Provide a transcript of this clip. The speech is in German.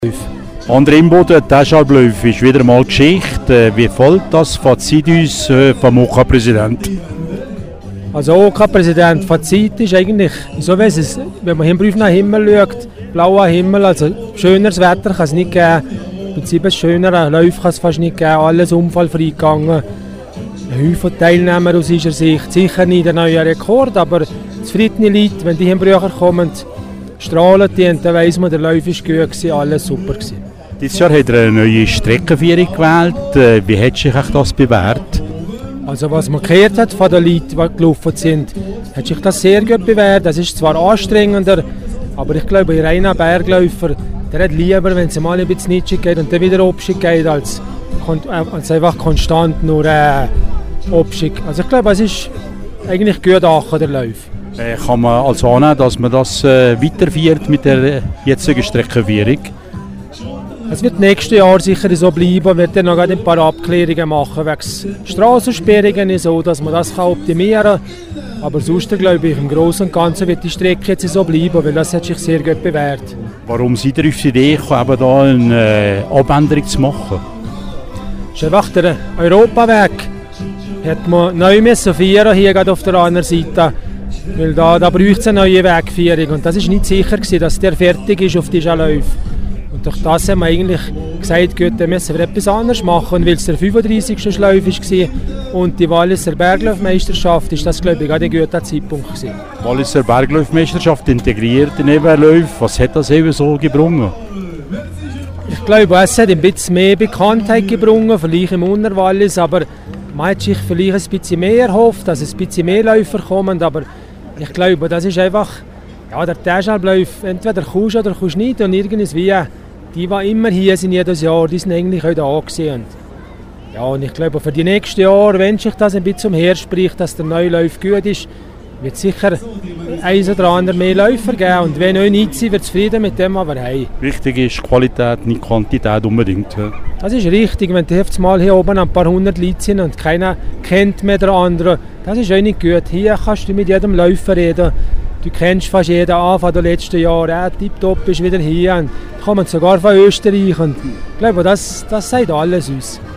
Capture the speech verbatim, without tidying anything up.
André Imboden, Taschalbläuf ist wieder mal Geschichte. Wie folgt das Fazit uns vom O K-Präsident? Also O K-Präsident, Fazit ist eigentlich, so wie es, wenn man auf den Himmel schaut, blauer Himmel, also schöneres Wetter kann es nicht geben. Im Prinzip ein schönerer Lauf kann es fast nicht geben, alles unfallfrei gegangen. Ein Haufen Teilnehmer aus unserer Sicht, sicher nicht der neue Rekord, aber zufriedene Leute, wenn die in Brücher kommen, strahlen die und dann weiss man, der Lauf war gut gewesen, alles super gewesen. Dieses Jahr hat er eine neue Streckenführung gewählt. Wie hat sich das bewährt? Also was man gehört hat von den Leuten, die gelaufen sind, hat sich das sehr gut bewährt. Das ist zwar anstrengender, aber ich glaube, ein reiner Bergläufer, der hat lieber, wenn es mal ein bisschen Nitschig geht und dann wieder Abstieg geht, als, als einfach konstant nur äh, Abstieg. Also ich glaube, es ist eigentlich gut angekommen, der Lauf. Äh, kann man also annehmen, dass man das äh, weiterführt mit der jetzigen Streckenführung? Es wird nächstes Jahr sicher so bleiben, wir werden dann noch ein paar Abklärungen machen wegen Strassensperrungen, so dass man das optimieren kann. Aber sonst glaube ich, im Großen und Ganzen wird die Strecke jetzt so bleiben, weil das hat sich sehr gut bewährt. Warum seid ihr auf die Idee gekommen, da eine äh, Abänderung zu machen? Das ist einfach der Europaweg. Hat man neu müssen fahren, hier gerade auf der anderen Seite. Weil da, da braucht es eine neue Wegführung und das war nicht sicher gewesen, dass der fertig ist auf diesen Lauf. Und durch das haben wir eigentlich gesagt, gut, dann müssen wir etwas anderes machen. Und weil es der fünfunddreissigste Lauf war und die Walliser Berglaufmeisterschaft, ist das, glaube ich, gerade ein guter Zeitpunkt gewesen. Walliser Berglaufmeisterschaft integriert in Nebenläufe, was hat das eben so gebrungen? Ich glaube, es hat ein bisschen mehr Bekanntheit gebrungen, vielleicht im Unterwallis, aber man hat sich vielleicht ein bisschen mehr erhofft, dass ein bisschen mehr Läufer kommen, aber ich glaube, das ist einfach, ja, der Taschalbläuf, entweder kommst du oder kommst nicht und irgendwie, die, die immer hier sind jedes Jahr, die sind eigentlich auch da gewesen. Ja, und ich glaube, für die nächsten Jahre, wenn sich das ein bisschen umherspricht, dass der neue Lauf gut ist, wird es sicher eins oder andere mehr Läufer geben und wenn auch nicht, sind wir zufrieden mit dem, aber hey. Wichtig ist Qualität, nicht Quantität unbedingt. Ja. Das ist richtig, wenn du mal hier oben ein paar hundert Leute sind und keiner kennt mehr den anderen, das ist auch nicht gut. Hier kannst du mit jedem Läufer reden. Du kennst fast jeden Anfang der letzten Jahre. Ja, Tipptopp ist wieder hier. Und kommen sogar von Österreich. Und ich glaube, das, das sagt alles uns.